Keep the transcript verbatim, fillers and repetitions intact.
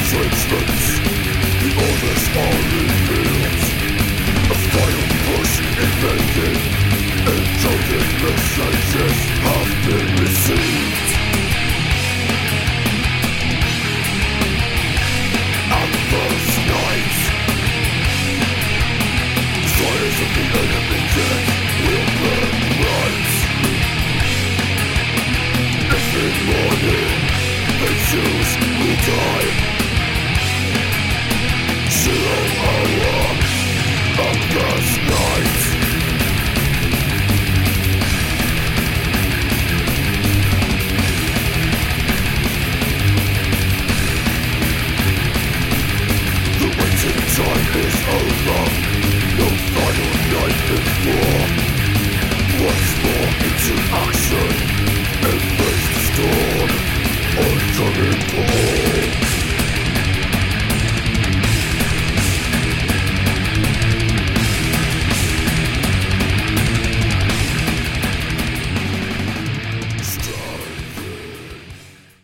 entrenchments, the orders are revealed. A final push invaded, encoded messages have been received. And first night, desires of the enemy dead will burn bright. Every morning they choose who die. Zero hour of this night. The waiting time is over. No final night before. Once more into action. Embrace the storm. Oncoming war.